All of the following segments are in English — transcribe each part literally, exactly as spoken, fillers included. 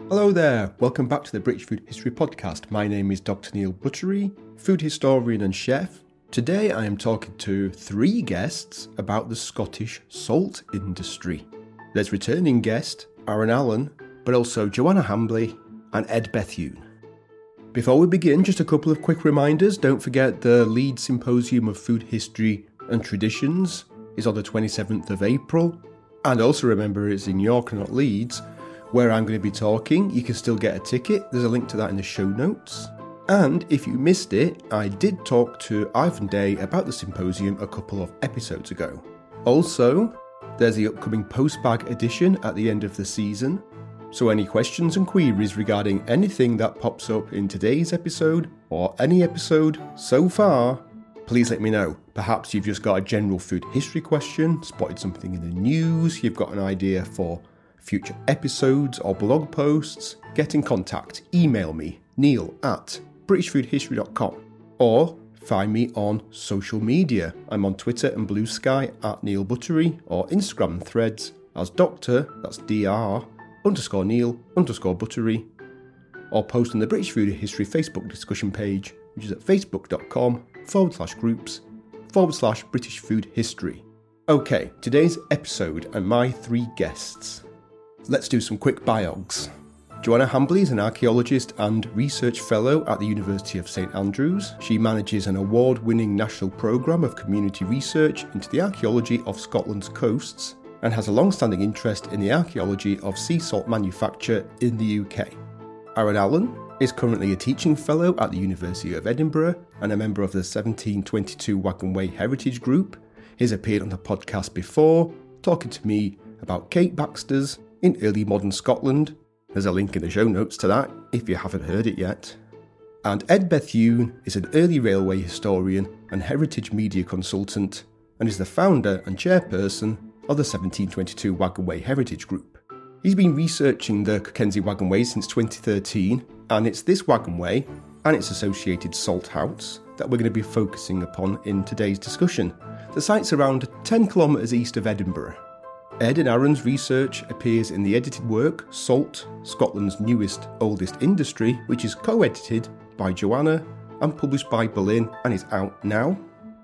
Hello there, welcome back to the British Food History Podcast. My name is Doctor Neil Buttery, food historian and chef. Today I am talking to three guests about the Scottish salt industry. There's returning guest Aaron Allen, but also Joanna Hambley and Ed Bethune. Before we begin, just a couple of quick reminders. Don't forget the Leeds Symposium of Food History and Traditions is on the twenty-seventh of April. And also remember it's in York and not Leeds, where I'm going to be talking. You can still get a ticket. There's a link to that in the show notes. And if you missed it, I did talk to Ivan Day about the symposium a couple of episodes ago. Also, there's the upcoming Postbag edition at the end of the season. So any questions and queries regarding anything that pops up in today's episode or any episode so far, please let me know. Perhaps you've just got a general food history question, spotted something in the news, you've got an idea for future episodes or blog posts. Get in contact. Email me, neil at british food history dot com, or find me on social media. I'm on Twitter and Blue Sky at Neil Buttery, or Instagram and Threads as Doctor, that's D R, underscore Neil, underscore Buttery, or post on the British Food History Facebook discussion page, which is at facebook.com forward slash groups forward slash British Food History. Okay, today's episode and my three guests. Let's do some quick biogs. Joanna Hambley is an archaeologist and research fellow at the University of St Andrews. She manages an award-winning national programme of community research into the archaeology of Scotland's coasts and has a long-standing interest in the archaeology of sea salt manufacture in the U K. Aaron Allen is currently a teaching fellow at the University of Edinburgh and a member of the seventeen twenty-two Wagon Way Heritage Group. He's appeared on the podcast before, talking to me about cake Baxters in early modern Scotland. There's a link in the show notes to that if you haven't heard it yet. And Ed Bethune is an early railway historian and heritage media consultant and is the founder and chairperson of the seventeen twenty-two Wagon Way Heritage Group. He's been researching the Cockenzie Wagon Way since twenty thirteen, and it's this wagon way and its associated salt house that we're going to be focusing upon in today's discussion. The site's around ten kilometres east of Edinburgh. Ed and Aaron's research appears in the edited work Salt, Scotland's Newest, Oldest Industry, which is co-edited by Joanna and published by Berlin and is out now.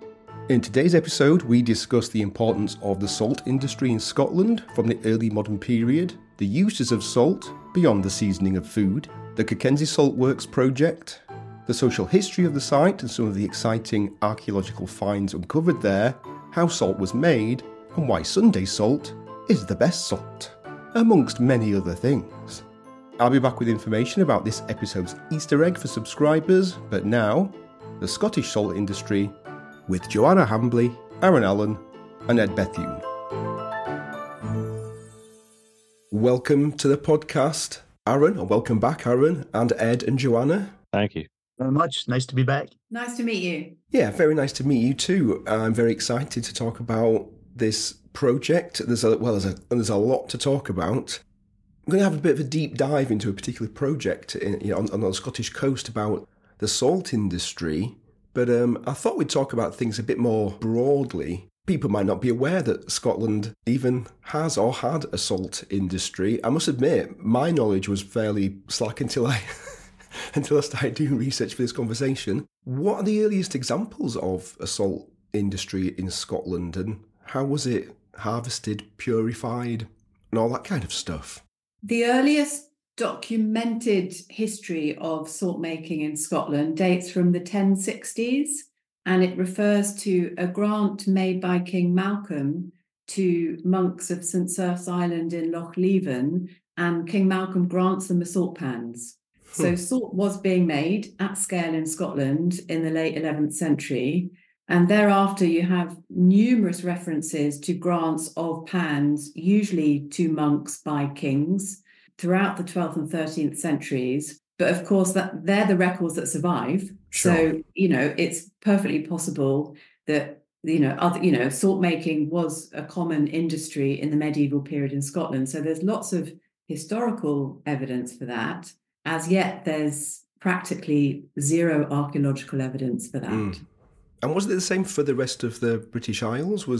In today's episode, we discuss the importance of the salt industry in Scotland from the early modern period, the uses of salt beyond the seasoning of food, the Cockenzie Salt Works project, the social history of the site and some of the exciting archaeological finds uncovered there, how salt was made, and why Sunday salt is the best salt, amongst many other things. I'll be back with information about this episode's Easter egg for subscribers, but now, the Scottish salt industry with Joanna Hambley, Aaron Allen, and Ed Bethune. Welcome to the podcast, Aaron, or welcome back, Aaron, and Ed and Joanna. Thank you very much. Nice to be back. Nice to meet you. Yeah, very nice to meet you too. I'm very excited to talk about this project. There's a well, there's a there's a lot to talk about. I'm going to have a bit of a deep dive into a particular project in, you know, on, on the Scottish coast about the salt industry. But um, I thought we'd talk about things a bit more broadly. People might not be aware that Scotland even has or had a salt industry. I must admit, my knowledge was fairly slack until I until I started doing research for this conversation. What are the earliest examples of a salt industry in Scotland, and how was it harvested, purified, and all that kind of stuff? The earliest documented history of salt making in Scotland dates from the ten sixties, and it refers to a grant made by King Malcolm to monks of St Serph's Island in Loch Leven, and King Malcolm grants them the salt pans. Hmm. So salt was being made at scale in Scotland in the late eleventh century. And thereafter, you have numerous references to grants of pans, usually to monks by kings, throughout the twelfth and thirteenth centuries. But of course, that they're the records that survive. Sure. So, you know, it's perfectly possible that, you know, other, you know, salt making was a common industry in the medieval period in Scotland. So there's lots of historical evidence for that. As yet, there's practically zero archaeological evidence for that. Mm. And was it the same for the rest of the British Isles? Was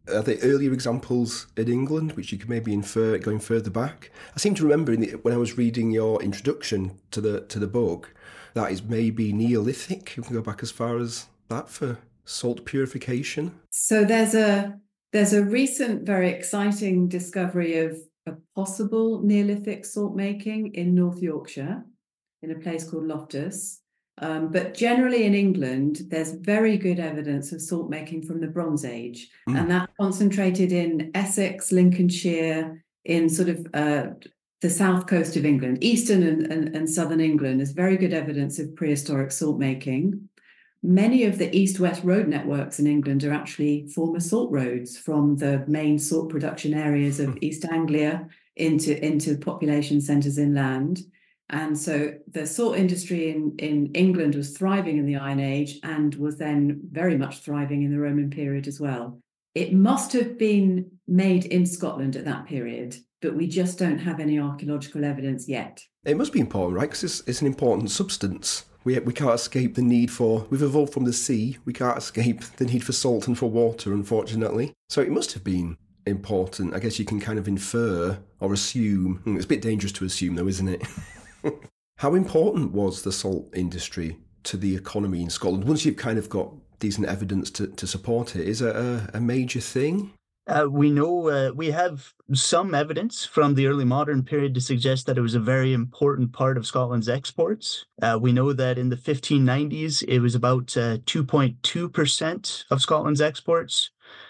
Are there earlier examples in England which you could maybe infer going further back? I seem to remember in the, when I was reading your introduction to the to the book, that is maybe Neolithic. You can go back as far as that for salt purification. So there's a there's a recent very exciting discovery of a possible Neolithic salt making in North Yorkshire, in a place called Loftus. Um, but generally in England, there's very good evidence of salt making from the Bronze Age, mm. and that concentrated in Essex, Lincolnshire, in sort of uh, the south coast of England, eastern and, and, and southern England. There's very good evidence of prehistoric salt making. Many of the east-west road networks in England are actually former salt roads from the main salt production areas of mm. East Anglia into, into population centres inland. And so the salt industry in, in England was thriving in the Iron Age and was then very much thriving in the Roman period as well. It must have been made in Scotland at that period, but we just don't have any archaeological evidence yet. It must be important, right? Because it's, it's an important substance. We, we can't escape the need for... We've evolved from the sea. We can't escape the need for salt and for water, unfortunately. So it must have been important. I guess you can kind of infer or assume. It's a bit dangerous to assume, though, isn't it? How important was the salt industry to the economy in Scotland? Once you've kind of got decent evidence to, to support it, is it a, a major thing? Uh, we know uh, we have some evidence from the early modern period to suggest that it was a very important part of Scotland's exports. Uh, we know that in the fifteen nineties, it was about uh, two point two percent of Scotland's exports.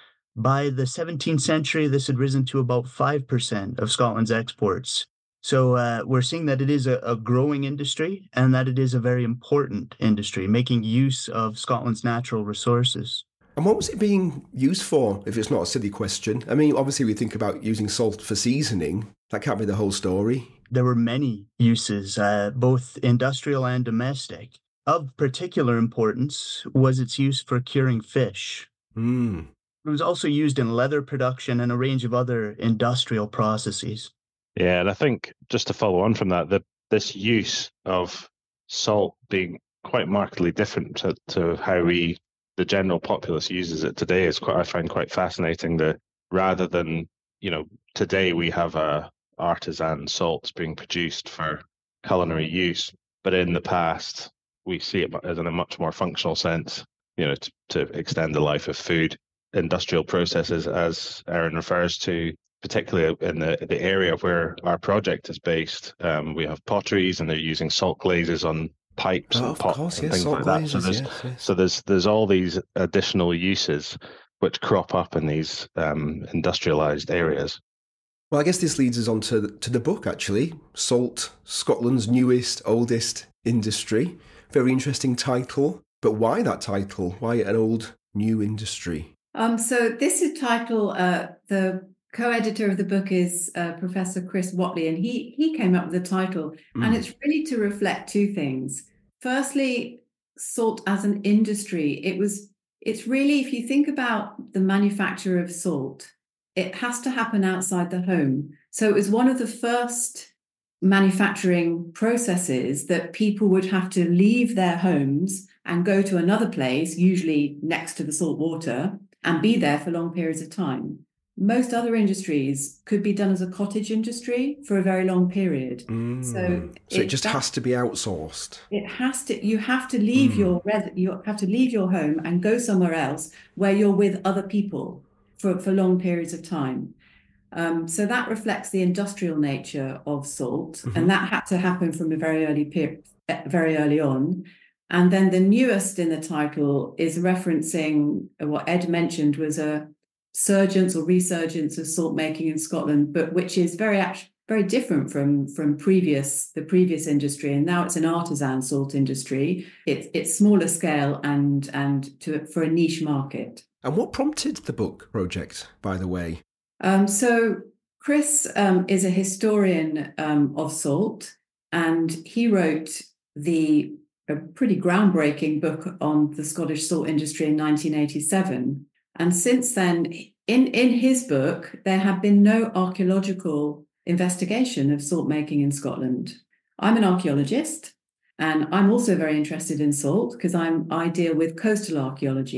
By the seventeenth century, this had risen to about five percent of Scotland's exports. So uh, we're seeing that it is a, a growing industry and that it is a very important industry, making use of Scotland's natural resources. And what was it being used for, if it's not a silly question? I mean, obviously we think about using salt for seasoning. That can't be the whole story. There were many uses, uh, both industrial and domestic. Of particular importance was its use for curing fish. Mm. It was also used in leather production and a range of other industrial processes. Yeah, and I think just to follow on from that, the, this use of salt being quite markedly different to, to how we, the general populace, uses it today is quite, I find quite fascinating. That rather than, you know, today we have uh, artisan salts being produced for culinary use, but in the past we see it as in a much more functional sense, you know, to, to extend the life of food. Industrial processes, as Aaron refers to, particularly in the the area where our project is based, um, we have potteries and they're using salt glazes on pipes oh, and pots course, and yes, things salt like glazes, that. So there's yes, yes. so there's there's all these additional uses which crop up in these um, industrialized areas. Well, I guess this leads us on to the, to the book, actually. Salt, Scotland's newest, oldest industry. Very interesting title. But why that title? Why an old, new industry? Um, so this is title, uh, the co-editor of the book is uh, Professor Chris Whatley, and he he came up with the title, mm. and it's really to reflect two things. Firstly, salt as an industry. It was, it's really, if you think about the manufacture of salt, it has to happen outside the home. So it was one of the first manufacturing processes that people would have to leave their homes and go to another place, usually next to the salt water, and be there for long periods of time. Most other industries could be done as a cottage industry for a very long period. Mm. So, so it, it just that, has to be outsourced. It has to. You have to leave mm. your you have to leave your home and go somewhere else where you're with other people for, for long periods of time. Um, so that reflects the industrial nature of salt, mm-hmm. and that had to happen from a very early period, very early on. And then the newest in the title is referencing what Ed mentioned was a surgence or resurgence of salt making in Scotland, but which is very very different from from previous the previous industry. And now it's an artisan salt industry. It's it's smaller scale and and to for a niche market. And what prompted the book project, by the way? Um, so Chris um, is a historian um, of salt, and he wrote the a pretty groundbreaking book on the Scottish salt industry in nineteen eighty-seven. And since then, in, in his book, there have been no archaeological investigation of salt making in Scotland. I'm an archaeologist, and I'm also very interested in salt because I'm I deal with coastal archaeology.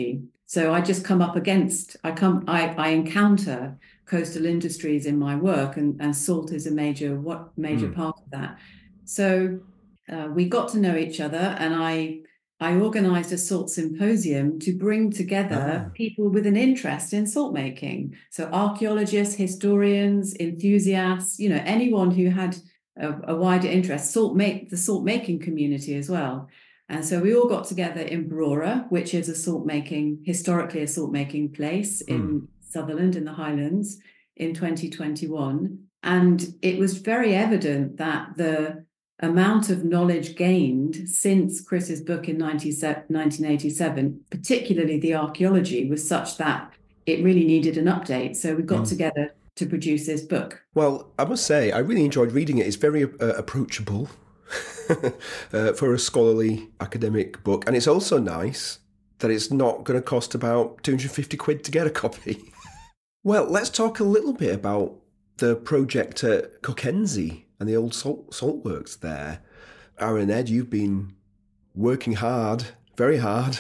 So I just come up against, I come, I, I encounter coastal industries in my work, and, and salt is a major, what major mm. part of that. So uh, we got to know each other, and I, I organized a salt symposium to bring together ah. people with an interest in salt making. So archaeologists, historians, enthusiasts, you know, anyone who had a, a wider interest, salt make the salt making community as well. And so we all got together in Brora, which is a salt making, historically a salt making place mm. in Sutherland in the Highlands in twenty twenty-one. And it was very evident that the amount of knowledge gained since Chris's book in nineteen eighty-seven, particularly the archaeology, was such that it really needed an update. So we got mm. together to produce this book. Well, I must say, I really enjoyed reading it. It's very uh, approachable uh, for a scholarly academic book. And it's also nice that it's not going to cost about two hundred fifty quid to get a copy. Well, let's talk a little bit about the project at Cockenzie and the old salt, salt works there. Aaron, Ed, you've been working hard, very hard,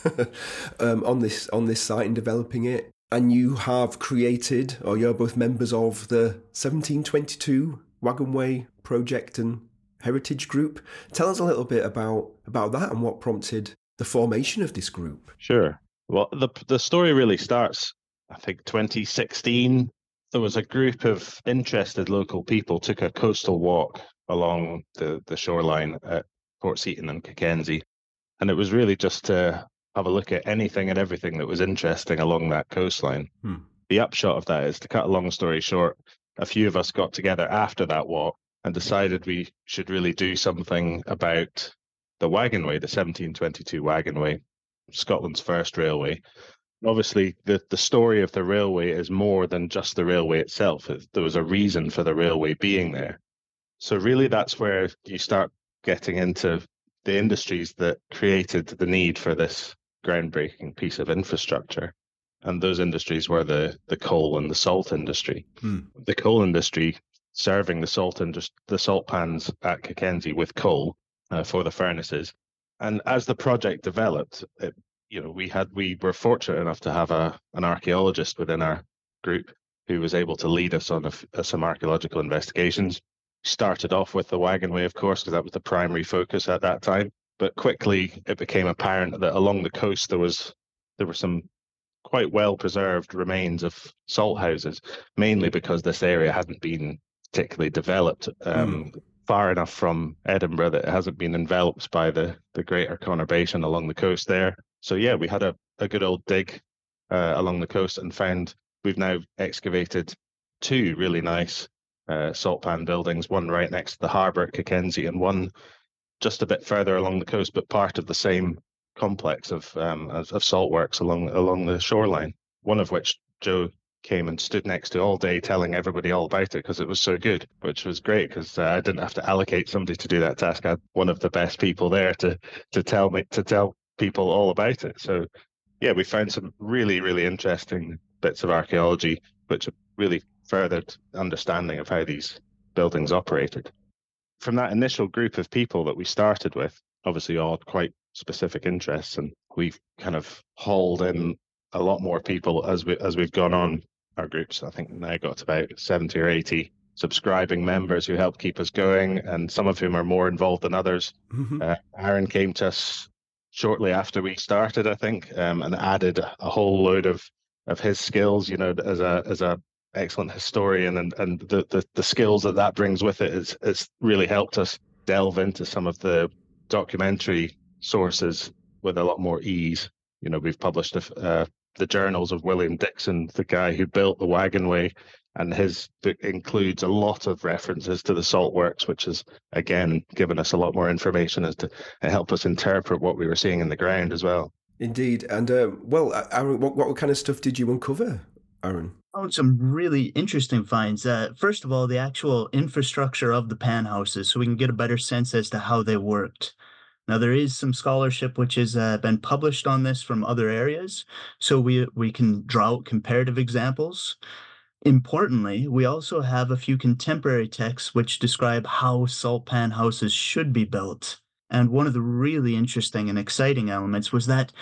um, on this on this site and developing it. And you have created, or you're both members of, the seventeen twenty-two Wagonway Project and Heritage Group. Tell us a little bit about, about that and what prompted the formation of this group. Sure. Well, the the story really starts, I think, twenty sixteen. There was a group of interested local people took a coastal walk along the, the shoreline at Portseaton and Cockenzie. And it was really just to have a look at anything and everything that was interesting along that coastline. Hmm. The upshot of that is, to cut a long story short, a few of us got together after that walk and decided we should really do something about the Wagonway, the seventeen twenty-two Wagonway, Scotland's first railway. Obviously, the, the story of the railway is more than just the railway itself. There was a reason for the railway being there. So really, that's where you start getting into the industries that created the need for this groundbreaking piece of infrastructure. And those industries were the, the coal and the salt industry. Hmm. The coal industry serving the salt industry, the salt pans at Cockenzie with coal uh, for the furnaces. And as the project developed, it You know, we had we were fortunate enough to have a an archaeologist within our group who was able to lead us on a, a, some archaeological investigations. Started off with the Wagonway, of course, because that was the primary focus at that time. But quickly, it became apparent that along the coast there was there were some quite well preserved remains of salt houses, mainly because this area hadn't been particularly developed. Um, mm. Far enough from Edinburgh that it hasn't been enveloped by the the Greater Conurbation along the coast there. So yeah, we had a, a good old dig uh, along the coast and found we've now excavated two really nice uh, salt pan buildings, one right next to the harbour at Cockenzie and one just a bit further along the coast, but part of the same complex of um, of, of salt works along along the shoreline, one of which Joe came and stood next to all day telling everybody all about it because it was so good, which was great because uh, I didn't have to allocate somebody to do that task. I had one of the best people there to to tell me to tell people all about it. So yeah, we found some really, really interesting bits of archaeology which really furthered understanding of how these buildings operated. From that initial group of people that we started with, obviously all quite specific interests, and we've kind of hauled in a lot more people as we as we've gone on. Our groups, I think, now got about seventy or eighty subscribing members who help keep us going, and some of whom are more involved than others. Mm-hmm. Uh, Aaron came to us shortly after we started, I think, um, and added a whole load of of his skills. You know, as a as a excellent historian, and and the the, the skills that that brings with it is it's really helped us delve into some of the documentary sources with a lot more ease. You know, we've published a, uh, the journals of William Dixon, the guy who built the Wagonway, and his book includes a lot of references to the salt works, which has, again, given us a lot more information as to help us interpret what we were seeing in the ground as well. Indeed. And, uh, well, Aaron, what, what kind of stuff did you uncover, Aaron? Oh, some really interesting finds. Uh, first of all, the actual infrastructure of the pan houses, so we can get a better sense as to how they worked. Now, there is some scholarship which has uh, been published on this from other areas, so we we can draw out comparative examples. Importantly, we also have a few contemporary texts which describe how salt pan houses should be built. And one of the really interesting and exciting elements was that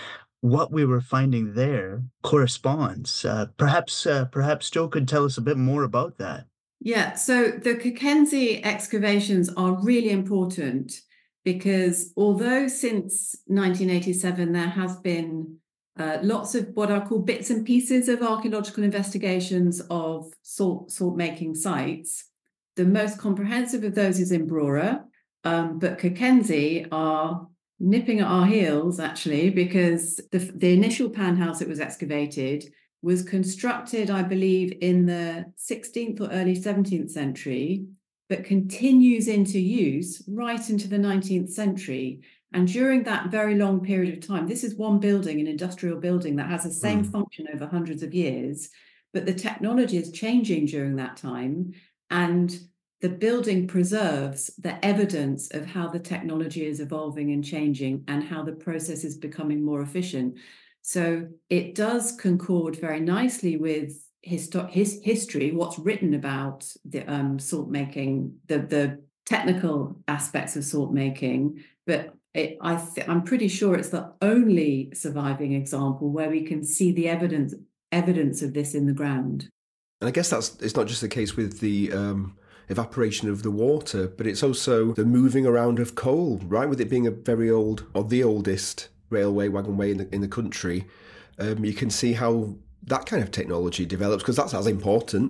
what we were finding there corresponds. Uh, perhaps, uh, perhaps Joe could tell us a bit more about that. Yeah, so the Cockenzie excavations are really important because although since nineteen eighty-seven there has been uh, lots of what are called bits and pieces of archaeological investigations of salt salt making sites, the most comprehensive of those is in Brora, um, but Cockenzie are nipping at our heels actually, because the, the initial pan house that was excavated was constructed, I believe, in the sixteenth or early seventeenth century, but continues into use right into the nineteenth century. And during that very long period of time, this is one building, an industrial building that has the same mm. function over hundreds of years, but the technology is changing during that time. And the building preserves the evidence of how the technology is evolving and changing and how the process is becoming more efficient. So it does concord very nicely with histo- his history, what's written about the um, salt making, the, the technical aspects of salt making. But it, I th- I'm pretty sure it's the only surviving example where we can see the evidence evidence of this in the ground. And I guess that's it's not just the case with the um, evaporation of the water, but it's also the moving around of coal, right? With it being a very old, or the oldest railway wagonway in the, in the country, um, you can see how that kind of technology develops, because that's as important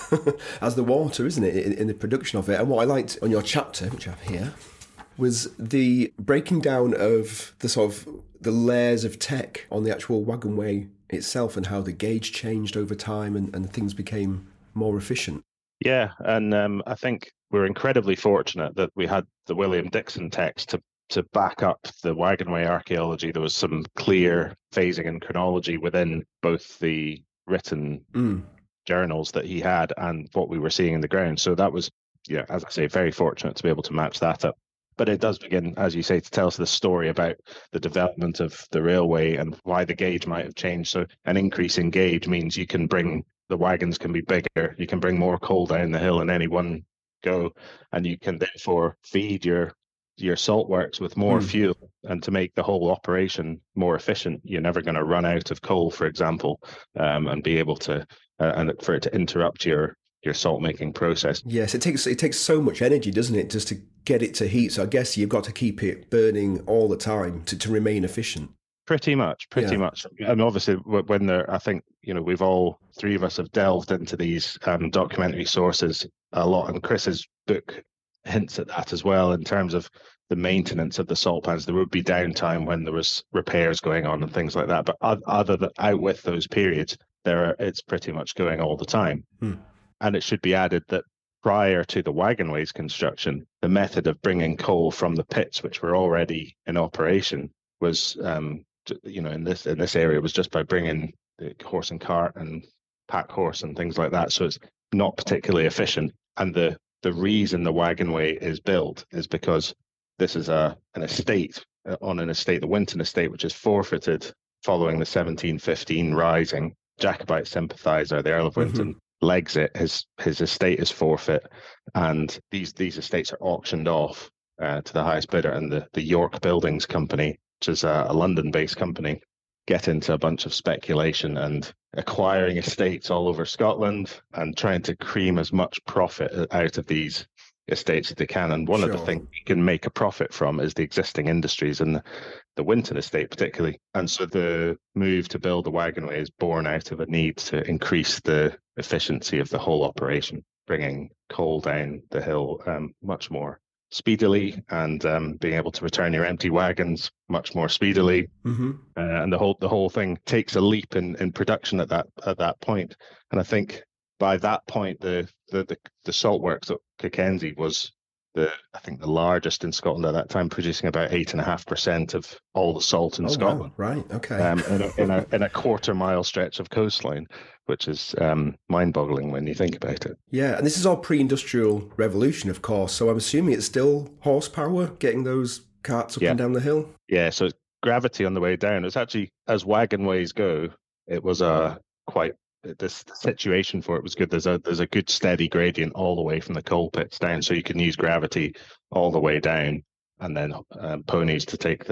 as the water, isn't it, in, in the production of it. And what I liked on your chapter, which I have here, was the breaking down of the sort of the layers of tech on the actual wagonway itself and how the gauge changed over time and, and things became more efficient. Yeah, and um, I think we're incredibly fortunate that we had the William Dixon text to to back up the wagonway archaeology. There was some clear phasing and chronology within both the written mm. journals that he had and what we were seeing in the ground. So that was, yeah, as I say, very fortunate to be able to match that up. But it does begin, as you say, to tell us the story about the development of the railway and why the gauge might have changed. So an increase in gauge means you can bring, the wagons can be bigger, you can bring more coal down the hill in any one go, and you can therefore feed your your salt works with more mm. fuel. And to make the whole operation more efficient, you're never going to run out of coal, for example, um, and be able to, uh, and for it to interrupt your your salt making process. Yes, it takes it takes so much energy, doesn't it, just to get it to heat. So I guess you've got to keep it burning all the time to, to remain efficient. Pretty much, pretty yeah. much. And obviously, when there, I think, you know, we've all, three of us have delved into these um, documentary sources a lot, and Chris's book hints at that as well in terms of the maintenance of the salt pans. There would be downtime when there was repairs going on and things like that. But other than out with those periods, there are, it's pretty much going all the time. Hmm. And it should be added that prior to the wagonways construction, the method of bringing coal from the pits, which were already in operation, was, um, you know, in this in this area, was just by bringing the horse and cart and pack horse and things like that. So it's not particularly efficient. And the the reason the wagonway is built is because this is a an estate uh, on an estate, the Winton estate, which is forfeited following the seventeen fifteen rising. Jacobite sympathiser, the Earl of Winton, mm-hmm. legs it. His his estate is forfeit, and these these estates are auctioned off uh, to the highest bidder. And the, the York Buildings Company, which is a, a London-based company, get into a bunch of speculation and acquiring estates all over Scotland and trying to cream as much profit out of these estates as they can. And one sure. of the things you can make a profit from is the existing industries, and the, the Winton estate particularly. And so the move to build the wagonway is born out of a need to increase the efficiency of the whole operation, bringing coal down the hill um, much more speedily, and um, being able to return your empty wagons much more speedily. Mm-hmm. Uh, and the whole the whole thing takes a leap in, in production at that at that point. And I think by that point, the the the, the salt works at Cockenzie was the I think the largest in Scotland at that time, producing about eight and a half percent of all the salt in oh, Scotland. Wow. Right. Okay. Um, in a, in a in a quarter mile stretch of coastline, which is um, mind-boggling when you think about it. Yeah, and this is all pre-industrial revolution, of course. So I'm assuming it's still horsepower getting those carts up yeah. and down the hill. Yeah. So it's gravity on the way down. It's actually, as wagonways go, it was a quite. This situation for it was good. There's a there's a good steady gradient all the way from the coal pits down, so you can use gravity all the way down, and then um, ponies to take the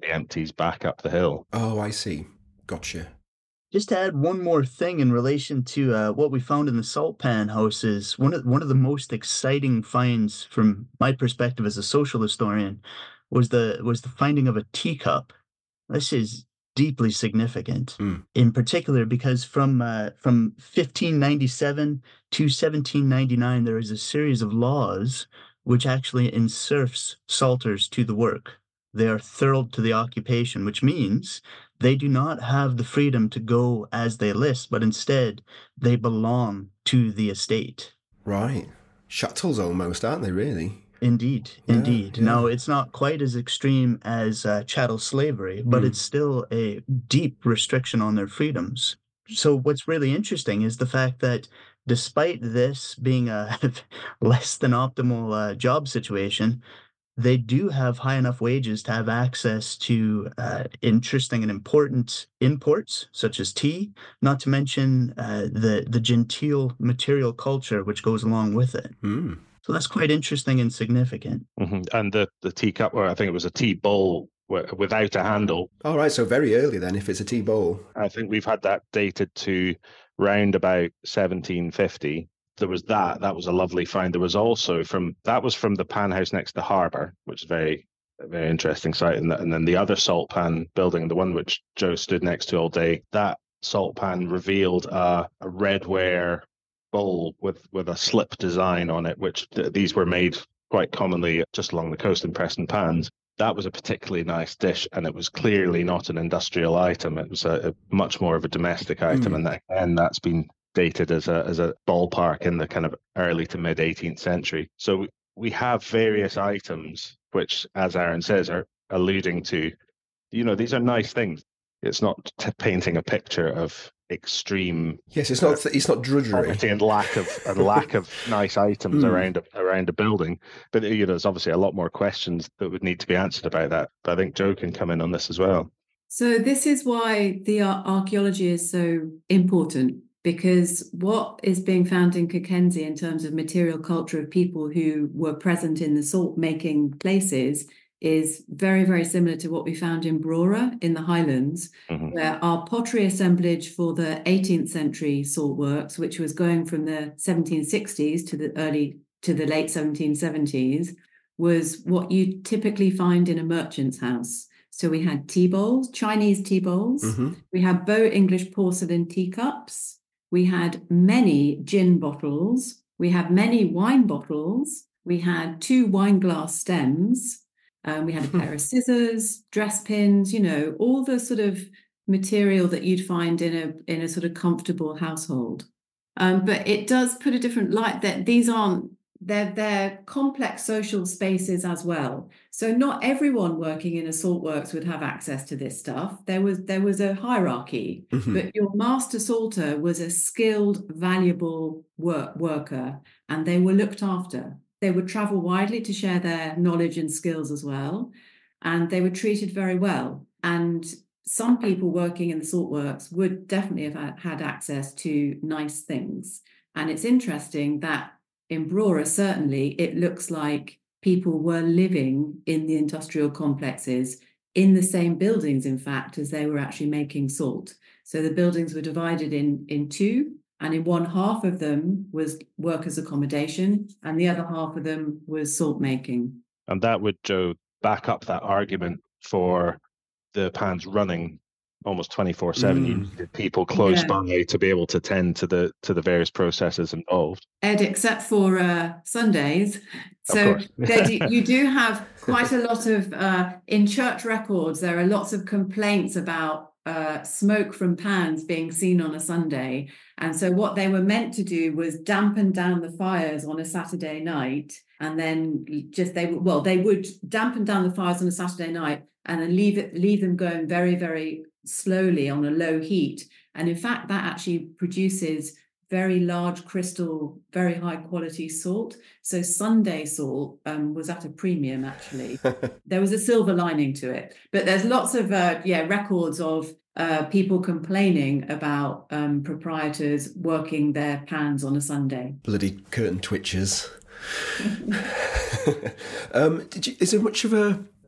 empties back up the hill. Oh, I see. Gotcha. Just to add one more thing in relation to uh, what we found in the salt pan houses, one of one of the most exciting finds from my perspective as a social historian was the was the finding of a teacup. This is deeply significant, Mm. in particular because from uh, from fifteen ninety-seven to seventeen ninety-nine, there is a series of laws which actually enserfs salters to the work. They are thrilled to the occupation, which means they do not have the freedom to go as they list, but instead they belong to the estate. Right. Chattels almost, aren't they, really? Indeed, Yeah, indeed. yeah. Now, it's not quite as extreme as uh, chattel slavery, but Mm. it's still a deep restriction on their freedoms. So what's really interesting is the fact that despite this being a less than optimal uh, job situation, they do have high enough wages to have access to uh, interesting and important imports such as tea, not to mention uh, the the genteel material culture which goes along with it. Mm. So that's quite interesting and significant. hmm And the, the teacup, or I think it was a tea bowl wi- without a handle. All right, so very early then, if it's a tea bowl. I think we've had that dated to round about seventeen fifty. There was that. That was a lovely find. There was also from that was from the pan house next to the harbour, which is very a very interesting site. And, the, and then the other salt pan building, the one which Joe stood next to all day, that salt pan revealed a, a redware bowl with with a slip design on it, which th- these were made quite commonly just along the coast in Preston pans. That was a particularly nice dish, and it was clearly not an industrial item. It was a, a much more of a domestic item, Mm. and that, and that's been dated as a as a ballpark in the kind of early to mid eighteenth century. So we, we have various items which, as Aaron says, are alluding to, you know, these are nice things. It's not t- painting a picture of extreme Yes, it's not it's not drudgery. poverty and lack of and lack of nice items Mm. around a, around a building. But you know, there's obviously a lot more questions that would need to be answered about that. But I think Joe can come in on this as well. So this is why the ar- archaeology is so important, because what is being found in Kirkensey in terms of material culture of people who were present in the salt making places is very, very similar to what we found in Brora in the Highlands, Mhm. where our pottery assemblage for the eighteenth century salt works, which was going from the seventeen sixties to the early to the late seventeen seventies, was what you typically find in a merchant's house. So we had tea bowls, Chinese tea bowls. Mhm. We had Bow English porcelain teacups. We had many gin bottles. We had many wine bottles. We had two wine glass stems. Um, we had a pair of scissors, dress pins, you know, all the sort of material that you'd find in a in a sort of comfortable household. Um, but it does put a different light that these aren't they're they're complex social spaces as well. So not everyone working in a salt works would have access to this stuff. There was there was a hierarchy, Mhm. but your master salter was a skilled, valuable work worker, and they were looked after. They would travel widely to share their knowledge and skills as well, and they were treated very well. And some people working in the salt works would definitely have had- had access to nice things. And it's interesting that in Brora, certainly, it looks like people were living in the industrial complexes in the same buildings, in fact, as they were actually making salt. So the buildings were divided in, in two, and in one half of them was workers' accommodation, and the other half of them was salt making. And that would, Joe, back up that argument for the pans running almost twenty-four seven. You Mm. needed people close Yeah. by to be able to tend to the to the various processes involved. Ed, except for uh, Sundays. Of So course. there do, you do have quite a lot of, uh, in church records, there are lots of complaints about uh, smoke from pans being seen on a Sunday. And so what they were meant to do was dampen down the fires on a Saturday night. And then just they would, well, they would dampen down the fires on a Saturday night and then leave it, leave them going very, very slowly on a low heat. And in fact, that actually produces very large crystal, very high quality salt. So Sunday salt um, was at a premium, actually. There was a silver lining to it. But there's lots of, uh, yeah, records of uh, people complaining about um, proprietors working their pans on a Sunday. Bloody curtain twitchers. um, did you, is there much of a,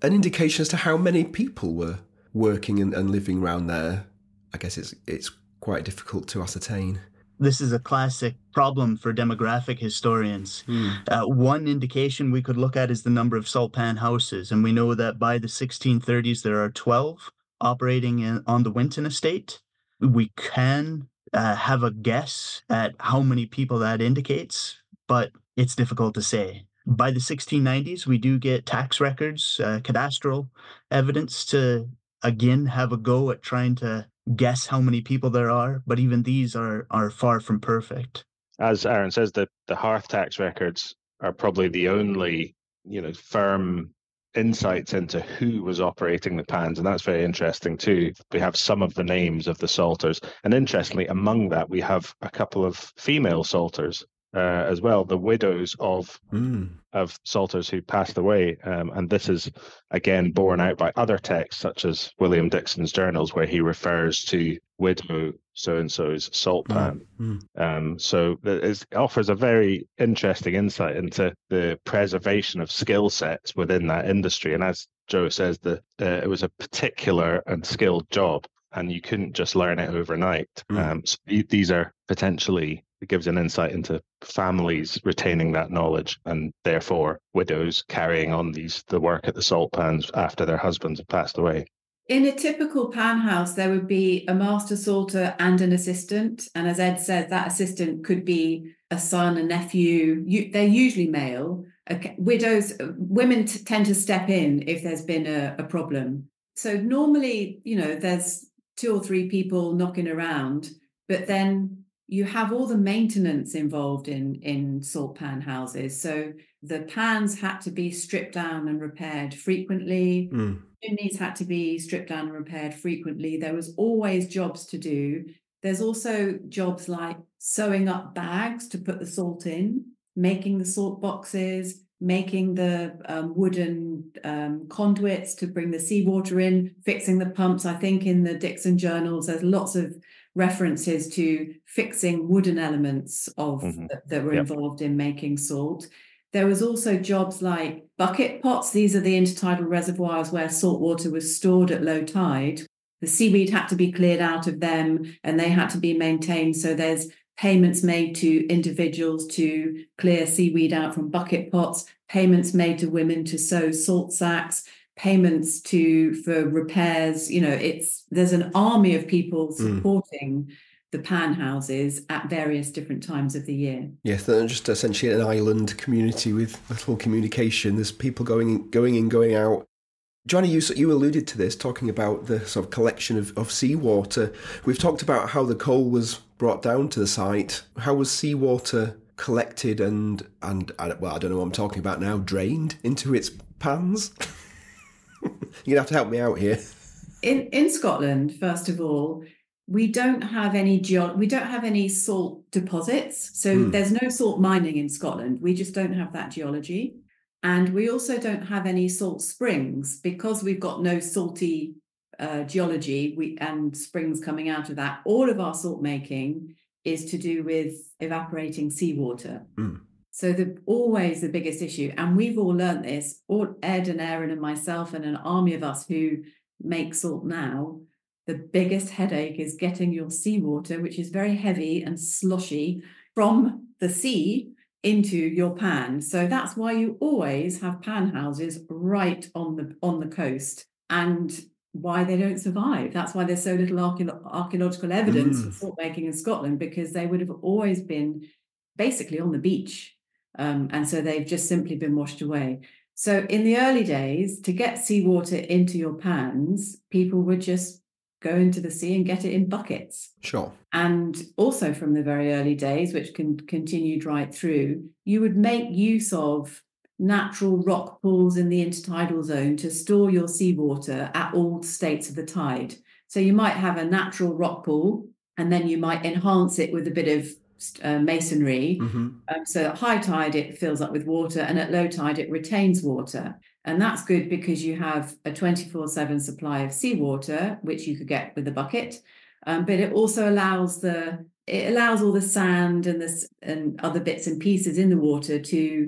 an indication as to how many people were working and, and living around there? I guess it's it's quite difficult to ascertain. This is a classic problem for demographic historians. Mm. Uh, one indication we could look at is the number of salt pan houses, and we know that by the sixteen thirties there are twelve operating in, on the Winton estate. We can uh, have a guess at how many people that indicates, but it's difficult to say. By the sixteen nineties, we do get tax records, uh, cadastral evidence to, again, have a go at trying to guess how many people there are, but even these are are far from perfect. As Aaron says, the, the hearth tax records are probably the only, you know, firm insights into who was operating the pans, and that's very interesting too. We have some of the names of the salters, and interestingly, among that, we have a couple of female salters uh, as well, the widows of Mm. of salters who passed away, um, and this is again borne out by other texts such as William Dixon's journals, where he refers to widow so and so's salt pan. Mm. Um, so it offers a very interesting insight into the preservation of skill sets within that industry. And as Joe says, that uh, it was a particular and skilled job, and you couldn't just learn it overnight. Mm. Um, so these are potentially, it gives an insight into families retaining that knowledge, and therefore widows carrying on these the work at the salt pans after their husbands have passed away. In a typical pan house, there would be a master salter and an assistant. And as Ed said, that assistant could be a son, a nephew. You, they're usually male. Okay. Widows, women t- tend to step in if there's been a, a problem. So normally, you know, there's two or three people knocking around, but then you have all the maintenance involved in, in salt pan houses. So the pans had to be stripped down and repaired frequently. Mm. Chimneys had to be stripped down and repaired frequently. There was always jobs to do. There's also jobs like sewing up bags to put the salt in, making the salt boxes, making the um, wooden um, conduits to bring the seawater in, fixing the pumps. I think in the Dixon journals, there's lots of references to fixing wooden elements of Mm-hmm. that, that were Yep. involved in making salt. There was also jobs like bucket pots. These are the intertidal reservoirs where salt water was stored at low tide. The seaweed had to be cleared out of them and they had to be maintained. So there's payments made to individuals to clear seaweed out from bucket pots, payments made to women to sew salt sacks, payments to for repairs. You know, it's there's an army of people supporting mm. the pan houses at various different times of the year. Yes, they're just essentially an island community with little communication. There's people going going in, going out. Johnny, you you alluded to this, talking about the sort of collection of, of seawater. We've talked about how the coal was brought down to the site. How was seawater collected and, and well, I don't know what I'm talking about now, drained into its pans? You're going to have to help me out here. In in Scotland, first of all, we don't have any geo- we don't have any salt deposits. So hmm. there's no salt mining in Scotland. We just don't have that geology. And we also don't have any salt springs because we've got no salty uh, geology we, and springs coming out of that. All of our salt making is to do with evaporating seawater. Mm. So the always the biggest issue. And we've all learned this, all Ed and Aaron and myself and an army of us who make salt now. The biggest headache is getting your seawater, which is very heavy and sloshy, from the sea into your pan. So that's why you always have pan houses right on the on the coast, and why they don't survive. That's why there's so little archae- archaeological evidence mm. of salt making in Scotland, because they would have always been basically on the beach. Um, and so they've just simply been washed away. So in the early days, to get seawater into your pans, people would just go into the sea and get it in buckets. Sure. And also from the very early days, which can continued right through, you would make use of natural rock pools in the intertidal zone to store your seawater at all states of the tide. So you might have a natural rock pool, and then you might enhance it with a bit of uh, masonry. Mm-hmm. Um, so at high tide, it fills up with water, and at low tide, it retains water. And that's good because you have a twenty-four seven supply of seawater, which you could get with a bucket. Um, but it also allows the it allows all the sand and this and other bits and pieces in the water to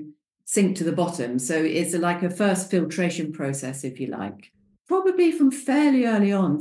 sink to the bottom. So it's like a first filtration process, if you like. Probably from fairly early on,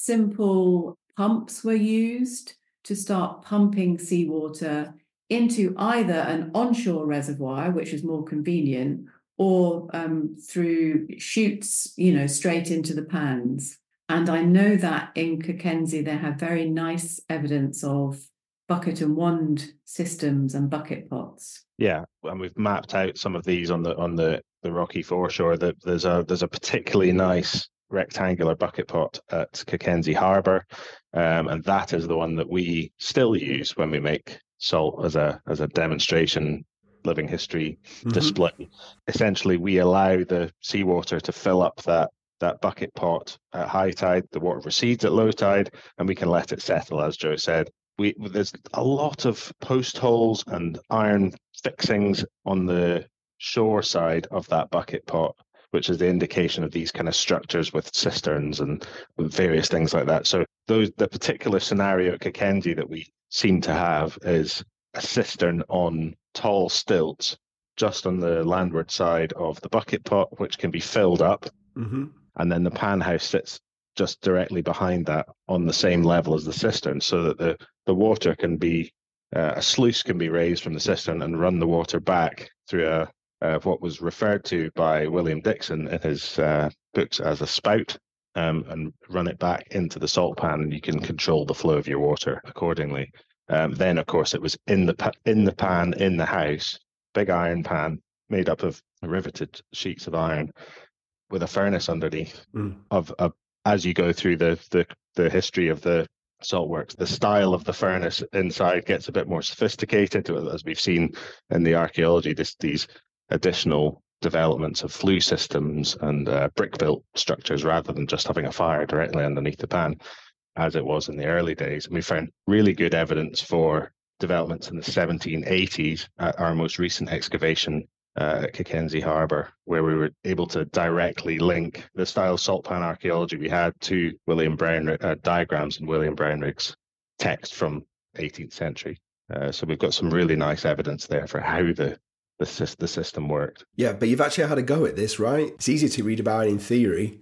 simple pumps were used to start pumping seawater into either an onshore reservoir, which is more convenient, or um, through chutes, you know, straight into the pans. And I know that in Kirkensey, they have very nice evidence of bucket and wand systems and bucket pots. Yeah, and we've mapped out some of these on the on the, the rocky foreshore. That there's a there's a particularly nice rectangular bucket pot at Kirkensey Harbour, um, and that is the one that we still use when we make salt as a as a demonstration living history mm-hmm. display. Essentially, we allow the seawater to fill up that that bucket pot at high tide. The water recedes at low tide, and we can let it settle, as Joe said. We, there's a lot of post holes and iron fixings on the shore side of that bucket pot, which is the indication of these kind of structures with cisterns and various things like that. So those the particular scenario at Kirkensey that we seem to have is a cistern on tall stilts just on the landward side of the bucket pot, which can be filled up. Mm-hmm. And then the pan house sits just directly behind that on the same level as the cistern, so that the, the water can be, uh, a sluice can be raised from the cistern and run the water back through a, uh, what was referred to by William Dixon in his uh, books as a spout, um, and run it back into the salt pan, and you can control the flow of your water accordingly. Um, then, of course, it was in the, pa- in the pan, in the house, big iron pan made up of riveted sheets of iron with a furnace underneath mm. of a as you go through the, the the history of the salt works, the style of the furnace inside gets a bit more sophisticated, as we've seen in the archaeology. This these additional developments of flue systems and uh, brick-built structures, rather than just having a fire directly underneath the pan, as it was in the early days. And we found really good evidence for developments in the seventeen eighties at our most recent excavation Uh, at Kirkensey Harbour, where we were able to directly link the style of salt pan archaeology we had to William Brownrigg uh, diagrams in William Brownrigg's text from eighteenth century. Uh, so we've got some really nice evidence there for how the the, the system worked. Yeah, but you've actually had a go at this, right? It's easy to read about in theory.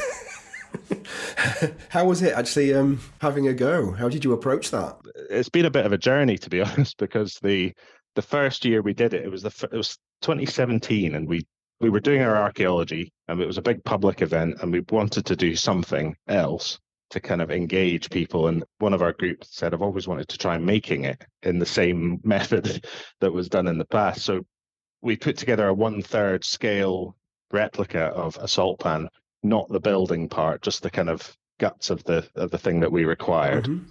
How was it actually um, having a go? How did you approach that? It's been a bit of a journey, to be honest, because the the first year we did it, it was the it was twenty seventeen, and we we were doing our archaeology, and it was a big public event, and we wanted to do something else to kind of engage people. And one of our groups said, I've always wanted to try making it in the same method that was done in the past. So we put together a one third scale replica of a salt pan, not the building part, just the kind of guts of the of the thing that we required. Mm-hmm.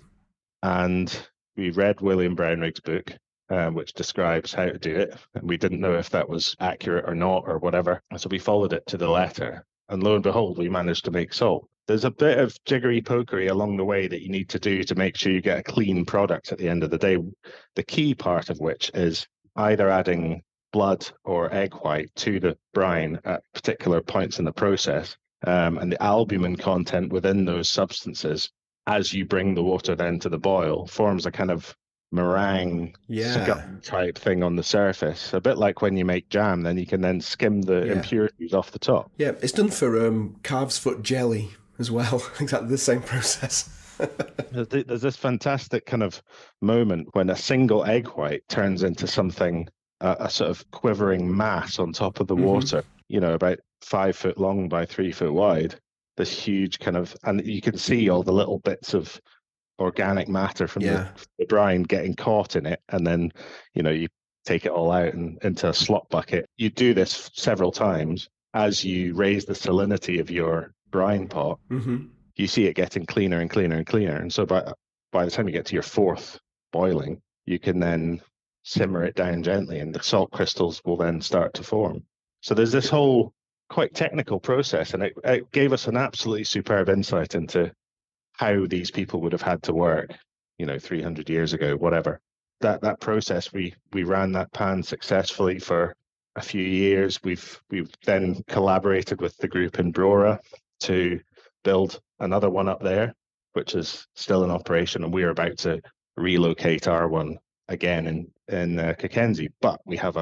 And we read William Brownrigg's book, Um, which describes how to do it. And we didn't know if that was accurate or not or whatever. And so we followed it to the letter. And lo and behold, we managed to make salt. There's a bit of jiggery pokery along the way that you need to do to make sure you get a clean product at the end of the day. The key part of which is either adding blood or egg white to the brine at particular points in the process. Um, and the albumin content within those substances, as you bring the water then to the boil, forms a kind of meringue yeah. type thing on the surface, a bit like when you make jam. Then you can then skim the yeah. impurities off the top. Yeah, it's done for um, calf's foot jelly as well. Exactly the same process. There's this fantastic kind of moment when a single egg white turns into something, uh, a sort of quivering mass on top of the mm-hmm. water. You know, about five foot long by three foot wide. This huge kind of, and you can see all the little bits of organic matter from yeah. the, the brine getting caught in it, and then you know you take it all out and into a slop bucket. You do this several times as you raise the salinity of your brine pot. Mm-hmm. You see it getting cleaner and cleaner and cleaner, and so by by the time you get to your fourth boiling, you can then simmer it down gently, and the salt crystals will then start to form. So there's this whole quite technical process, and it, it gave us an absolutely superb insight into how these people would have had to work, you know, three hundred years ago, whatever. That that process, we we ran that pan successfully for a few years. We've we've then collaborated with the group in Brora to build another one up there, which is still in operation, and we're about to relocate our one again in in uh, Kirkensey. But we have a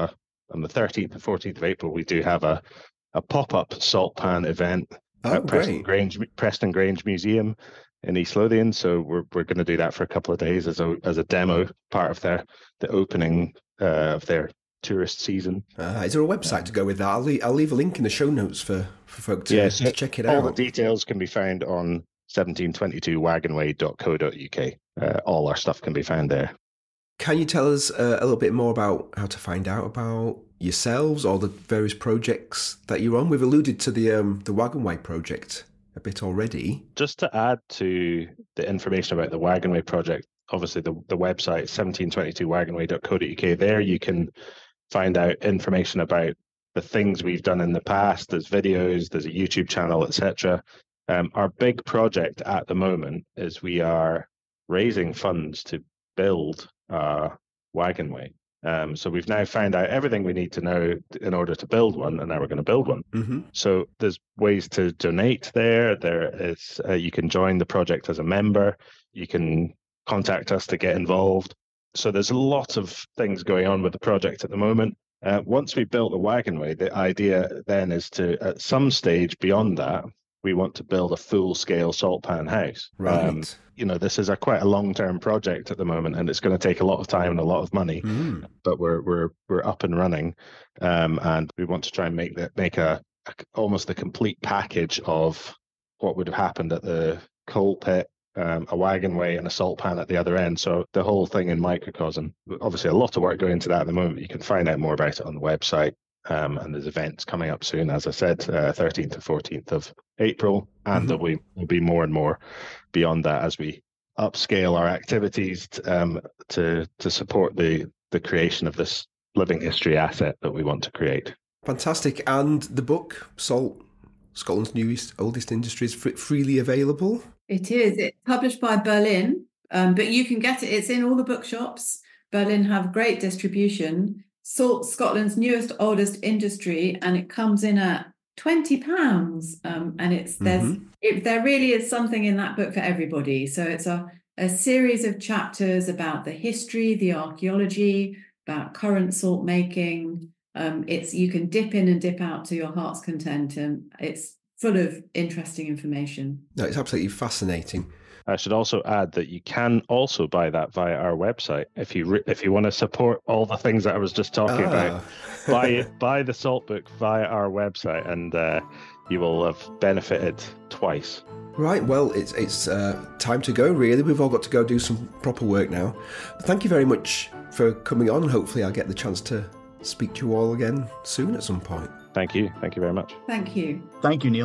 on the thirteenth and fourteenth of April, we do have a, a pop-up salt pan event Oh, at Preston great. Grange, Preston Grange Museum in East Lothian. So we're we're going to do that for a couple of days as a as a demo part of their the opening uh, of their tourist season. Uh, is there a website to go with that? I'll leave, I'll leave a link in the show notes for, for folk to, Yes, to check it all out. the details can be found on seventeen twenty-two wagonway dot co dot uk. Uh, all our stuff can be found there. Can you tell us uh, a little bit more about how to find out about yourselves or the various projects that you're on? We've alluded to the um, the Wagonway project a bit already. Just to add to the information about the Wagonway project, obviously the, the website seventeen twenty-two wagonway dot co dot uk, there you can find out information about the things we've done in the past. There's videos, there's a YouTube channel, et cetera. Um, our big project at the moment is we are raising funds to build uh, Wagonway. Um, so we've now found out everything we need to know in order to build one, and now we're going to build one. Mm-hmm. So there's ways to donate there. There is uh, you can join the project as a member. You can contact us to get involved. So there's a lot of things going on with the project at the moment. Uh, once we built the Wagonway, the idea then is to, at some stage beyond that, we want to build a full-scale salt pan house. Right. Um, you know, this is a quite a long-term project at the moment, and it's going to take a lot of time and a lot of money. Mm. But we're we're we're up and running, um, and we want to try and make that make a, a almost a complete package of what would have happened at the coal pit, um, a Wagonway, and a salt pan at the other end. So the whole thing in microcosm. Obviously, a lot of work going into that at the moment. You can find out more about it on the website. Um, and there's events coming up soon, as I said, uh, thirteenth to fourteenth of April, and mm-hmm. there'll be will be more and more beyond that as we upscale our activities t- um, to to support the the creation of this living history asset that we want to create. Fantastic. And the book, Salt, Scotland's Newest, Oldest Industries, fr- freely available? It is. It's published by Berlin, um, but you can get it. It's in all the bookshops. Berlin have great distribution. Salt, Scotland's newest, oldest industry, and it comes in at twenty pounds. Um, and it's there's mm-hmm. it, there really is something in that book for everybody. So it's a, a series of chapters about the history, the archaeology, about current salt making. Um, it's you can dip in and dip out to your heart's content, and it's full of interesting information. No, it's absolutely fascinating. I should also add that you can also buy that via our website if you re- if you want to support all the things that I was just talking ah. about. Buy it, buy the Salt book via our website, and uh, you will have benefited twice. Right, well, it's it's uh, time to go. Really, we've all got to go do some proper work now. Thank you very much for coming on. Hopefully, I'll get the chance to speak to you all again soon at some point. Thank you. Thank you very much. Thank you. Thank you, Neil.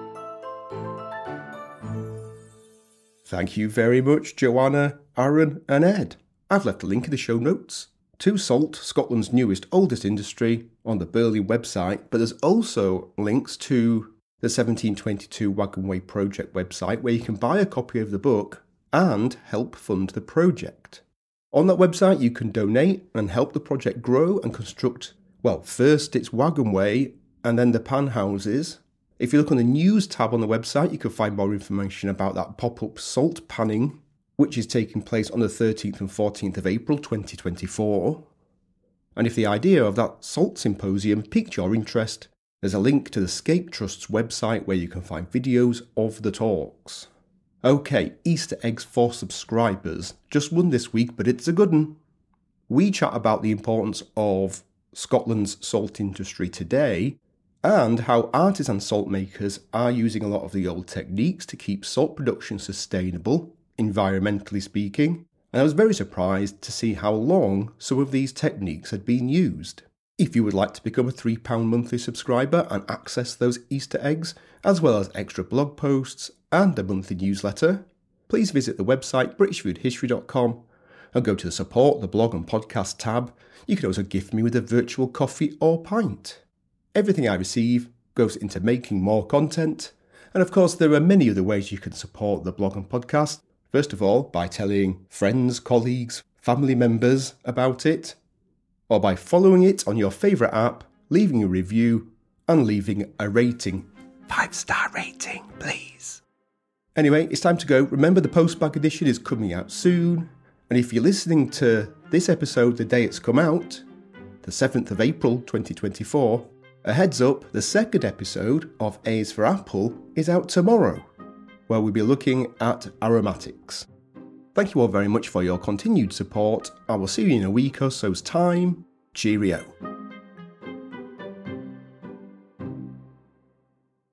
Thank you very much, Joanna, Aaron and Ed. I've left a link in the show notes to Salt, Scotland's newest, oldest industry, on the Berlin website, but there's also links to the seventeen twenty-two Wagonway Project website where you can buy a copy of the book and help fund the project. On that website, you can donate and help the project grow and construct, well, first it's Wagonway and then the pan houses. If you look on the news tab on the website, you can find more information about that pop-up salt panning, which is taking place on the thirteenth and fourteenth of April twenty twenty-four. And if the idea of that salt symposium piqued your interest, there's a link to the Scape Trust's website where you can find videos of the talks. Okay, Easter eggs for subscribers. Just one this week, but it's a good one. We chat about the importance of Scotland's salt industry today, and how artisan salt makers are using a lot of the old techniques to keep salt production sustainable, environmentally speaking, and I was very surprised to see how long some of these techniques had been used. If you would like to become a three pounds monthly subscriber and access those Easter eggs, as well as extra blog posts and a monthly newsletter, please visit the website british food history dot com and go to the support, the blog and podcast tab. You can also gift me with a virtual coffee or pint. Everything I receive goes into making more content. And of course, there are many other ways you can support the blog and podcast. First of all, by telling friends, colleagues, family members about it, or by following it on your favourite app, leaving a review, and leaving a rating. Five-star rating, please. Anyway, it's time to go. Remember, the postbag edition is coming out soon. And if you're listening to this episode the day it's come out, the seventh of April twenty twenty-four. A heads up, the second episode of A's for Apple is out tomorrow, where we'll be looking at aromatics. Thank you all very much for your continued support. I will see you in a week or so's time. Cheerio.